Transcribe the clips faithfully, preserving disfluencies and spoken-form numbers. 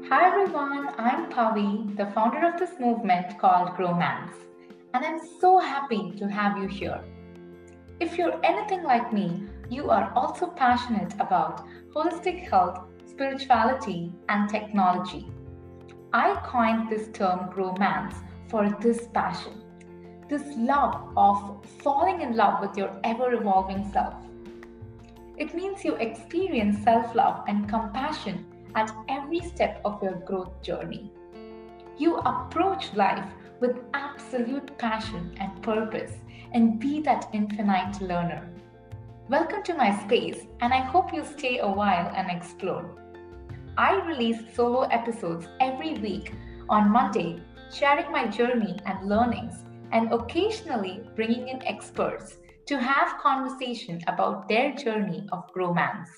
Hi everyone, I'm Pavi, the founder of this movement called Growmance, and I'm so happy to have you here. If you're anything like me, you are also passionate about holistic health, spirituality, and technology. I coined this term Growmance for this passion, this love of falling in love with your ever evolving self. It means you experience self love and compassion at every step of your growth journey. You approach life with absolute passion and purpose and be that infinite learner. Welcome to my space, and I hope you stay a while and explore. I release solo episodes every week on Monday, sharing my journey and learnings, and occasionally bringing in experts to have conversation about their journey of romance.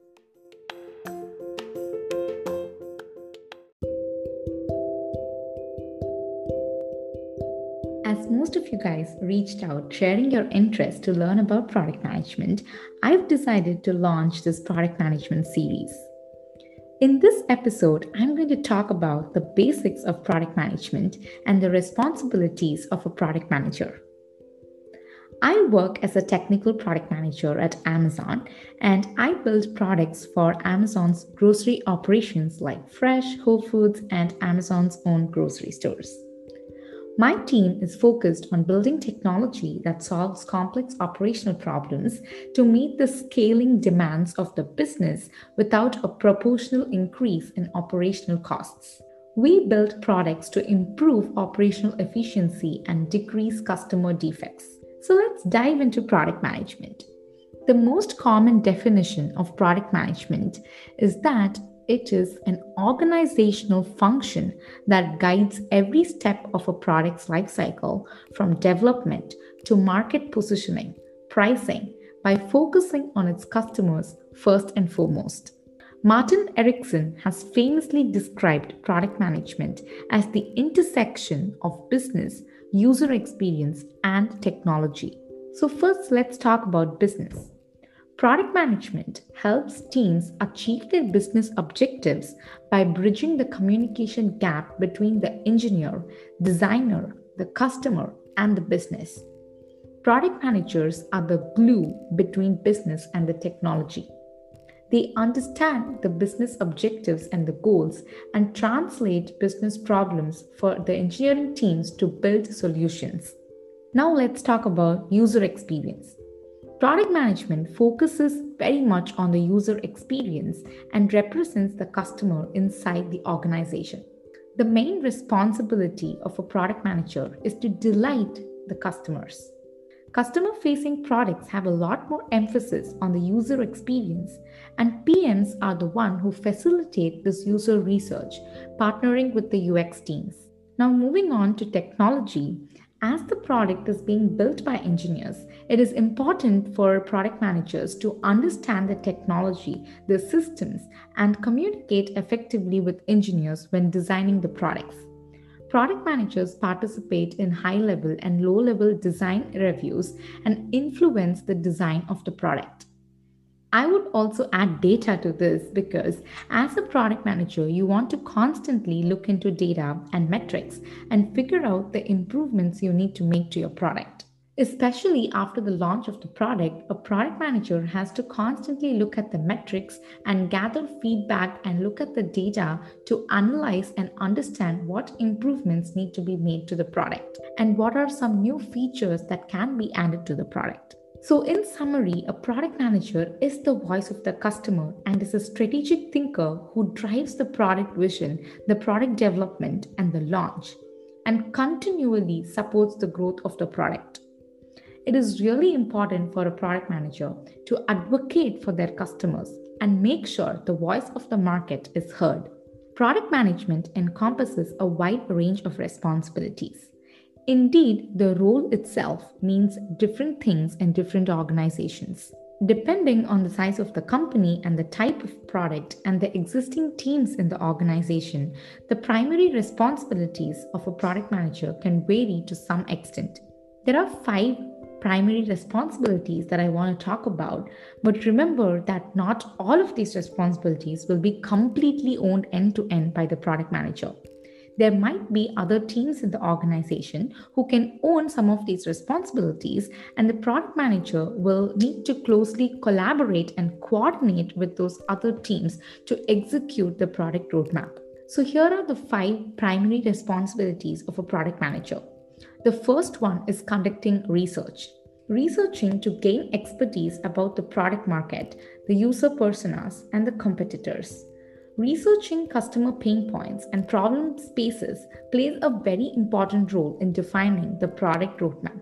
As most of you guys reached out sharing your interest to learn about product management, I've decided to launch this product management series. In this episode, I'm going to talk about the basics of product management and the responsibilities of a product manager. I work as a technical product manager at Amazon, and I build products for Amazon's grocery operations like Fresh, Whole Foods, and Amazon's own grocery stores. My team is focused on building technology that solves complex operational problems to meet the scaling demands of the business without a proportional increase in operational costs. We build products to improve operational efficiency and decrease customer defects. So let's dive into product management. The most common definition of product management is that it is an organizational function that guides every step of a product's life cycle from development to market positioning, pricing, by focusing on its customers first and foremost. Martin Erickson has famously described product management as the intersection of business, user experience, and technology. So, first, let's talk about business. Product management helps teams achieve their business objectives by bridging the communication gap between the engineer, designer, the customer, and the business. Product managers are the glue between business and the technology. They understand the business objectives and the goals and translate business problems for the engineering teams to build solutions. Now let's talk about user experience. Product management focuses very much on the user experience and represents the customer inside the organization. The main responsibility of a product manager is to delight the customers. Customer facing products have a lot more emphasis on the user experience, and P Ms are the one who facilitate this user research, partnering with the U X teams. Now, moving on to technology, as the product is being built by engineers, it is important for product managers to understand the technology, the systems, and communicate effectively with engineers when designing the products. Product managers participate in high level and low level design reviews and influence the design of the product. I would also add data to this because, as a product manager, you want to constantly look into data and metrics and figure out the improvements you need to make to your product. Especially after the launch of the product, a product manager has to constantly look at the metrics and gather feedback and look at the data to analyze and understand what improvements need to be made to the product and what are some new features that can be added to the product. So, in summary, a product manager is the voice of the customer and is a strategic thinker who drives the product vision, the product development, and the launch, and continually supports the growth of the product. It is really important for a product manager to advocate for their customers and make sure the voice of the market is heard. Product management encompasses a wide range of responsibilities. Indeed, the role itself means different things in different organizations. Depending on the size of the company and the type of product and the existing teams in the organization, the primary responsibilities of a product manager can vary to some extent. There are five primary responsibilities that I want to talk about. But remember that not all of these responsibilities will be completely owned end to end by the product manager. There might be other teams in the organization who can own some of these responsibilities, and the product manager will need to closely collaborate and coordinate with those other teams to execute the product roadmap. So, here are the five primary responsibilities of a product manager. The first one is conducting research. Researching to gain expertise about the product market, the user personas, and the competitors. Researching customer pain points and problem spaces plays a very important role in defining the product roadmap.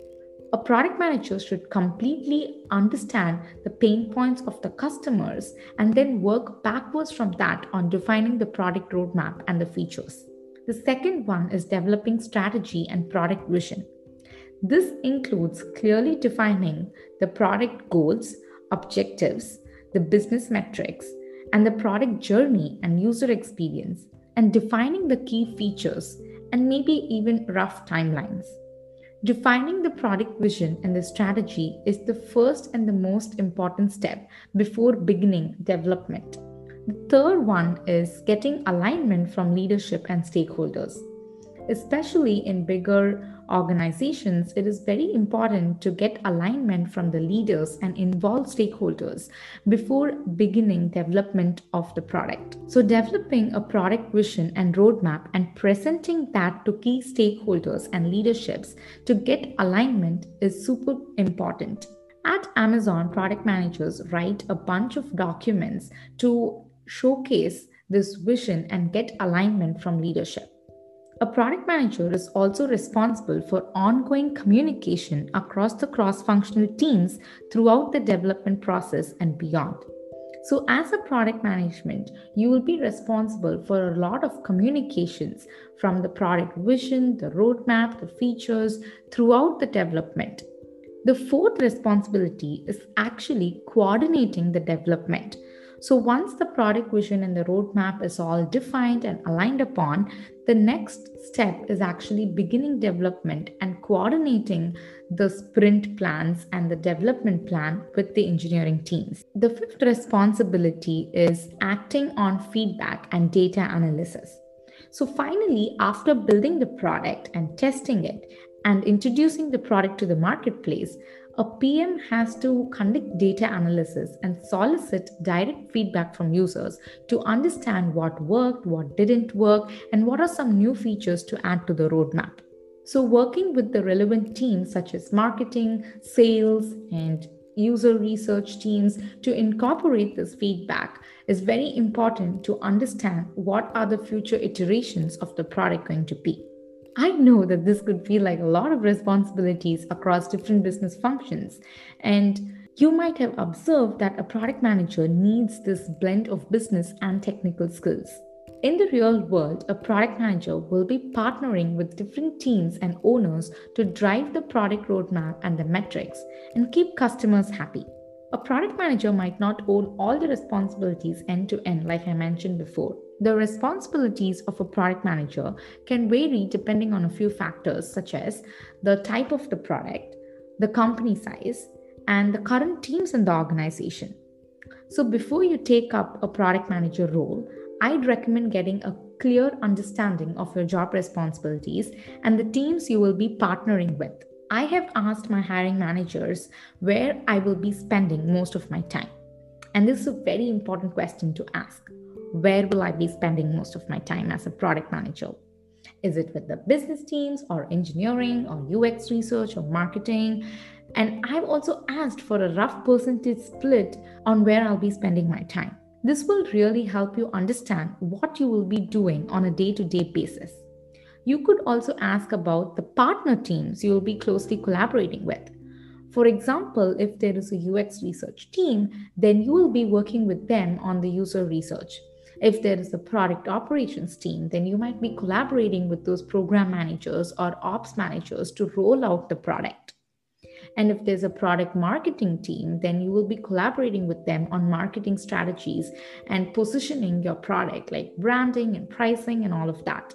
A product manager should completely understand the pain points of the customers and then work backwards from that on defining the product roadmap and the features. The second one is developing strategy and product vision. This includes clearly defining the product goals, objectives, the business metrics, and the product journey and user experience, and defining the key features and maybe even rough timelines. Defining the product vision and the strategy is the first and the most important step before beginning development. The third one is getting alignment from leadership and stakeholders. Especially in bigger organizations, it is very important to get alignment from the leaders and involve stakeholders before beginning development of the product. So, developing a product vision and roadmap and presenting that to key stakeholders and leaderships to get alignment is super important. At Amazon, product managers write a bunch of documents to showcase this vision and get alignment from leadership. A product manager is also responsible for ongoing communication across the cross-functional teams throughout the development process and beyond. So, as a product management, you will be responsible for a lot of communications from the product vision, the roadmap, the features throughout the development. The fourth responsibility is actually coordinating the development. So once the product vision and the roadmap is all defined and aligned upon, the next step is actually beginning development and coordinating the sprint plans and the development plan with the engineering teams. The fifth responsibility is acting on feedback and data analysis. So finally, after building the product and testing it and introducing the product to the marketplace, a P M has to conduct data analysis and solicit direct feedback from users to understand what worked, what didn't work, and what are some new features to add to the roadmap. So, working with the relevant teams such as marketing, sales, and user research teams to incorporate this feedback is very important to understand what are the future iterations of the product going to be. I know that this could feel like a lot of responsibilities across different business functions, and you might have observed that a product manager needs this blend of business and technical skills. In the real world, a product manager will be partnering with different teams and owners to drive the product roadmap and the metrics and keep customers happy. A product manager might not own all the responsibilities end to end, like I mentioned before. The responsibilities of a product manager can vary depending on a few factors, such as the type of the product, the company size, and the current teams in the organization. So, before you take up a product manager role, I'd recommend getting a clear understanding of your job responsibilities and the teams you will be partnering with. I have asked my hiring managers where I will be spending most of my time. And this is a very important question to ask. Where will I be spending most of my time as a product manager? Is it with the business teams or engineering or U X research or marketing? And I've also asked for a rough percentage split on where I'll be spending my time. This will really help you understand what you will be doing on a day-to-day basis. You could also ask about the partner teams you will be closely collaborating with. For example, if there is a U X research team, then you will be working with them on the user research. If there is a product operations team, then you might be collaborating with those program managers or ops managers to roll out the product. And if there's a product marketing team, then you will be collaborating with them on marketing strategies and positioning your product, like branding and pricing and all of that.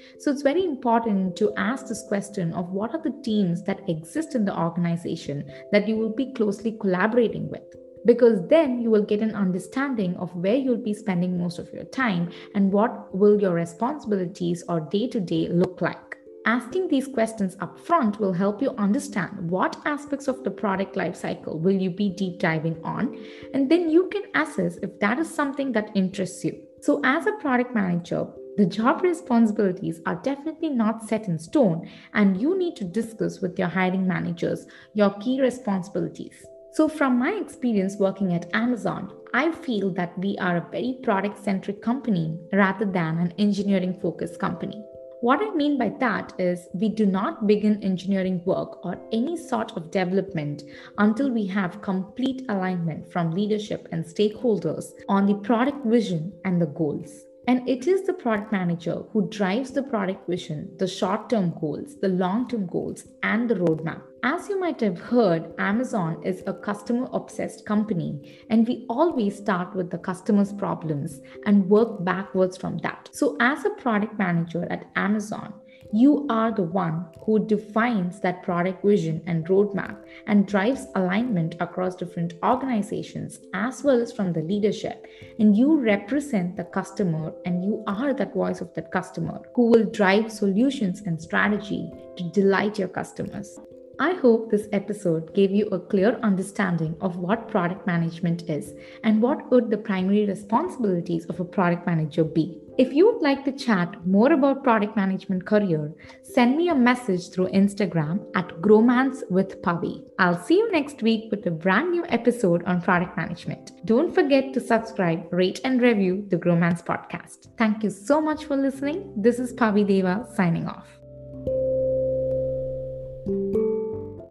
So it's very important to ask this question of what are the teams that exist in the organization that you will be closely collaborating with. Because then you will get an understanding of where you'll be spending most of your time and what will your responsibilities or day to day look like. Asking these questions upfront will help you understand what aspects of the product lifecycle will you be deep diving on, and then you can assess if that is something that interests you. So, as a product manager, the job responsibilities are definitely not set in stone, and you need to discuss with your hiring managers your key responsibilities. So, from my experience working at Amazon, I feel that we are a very product centric company rather than an engineering focused company. What I mean by that is we do not begin engineering work or any sort of development until we have complete alignment from leadership and stakeholders on the product vision and the goals. And it is the product manager who drives the product vision, the short term goals, the long term goals, and the roadmap. As you might have heard, Amazon is a customer obsessed company, and we always start with the customer's problems and work backwards from that. So, as a product manager at Amazon, you are the one who defines that product vision and roadmap and drives alignment across different organizations as well as from the leadership. And you represent the customer and you are that voice of that customer who will drive solutions and strategy to delight your customers. I hope this episode gave you a clear understanding of what product management is and what would the primary responsibilities of a product manager be. If you would like to chat more about product management career, send me a message through Instagram at Gromance with Pavi. I'll see you next week with a brand new episode on product management. Don't forget to subscribe, rate, and review the Gromance podcast. Thank you so much for listening. This is Pavi Deva signing off.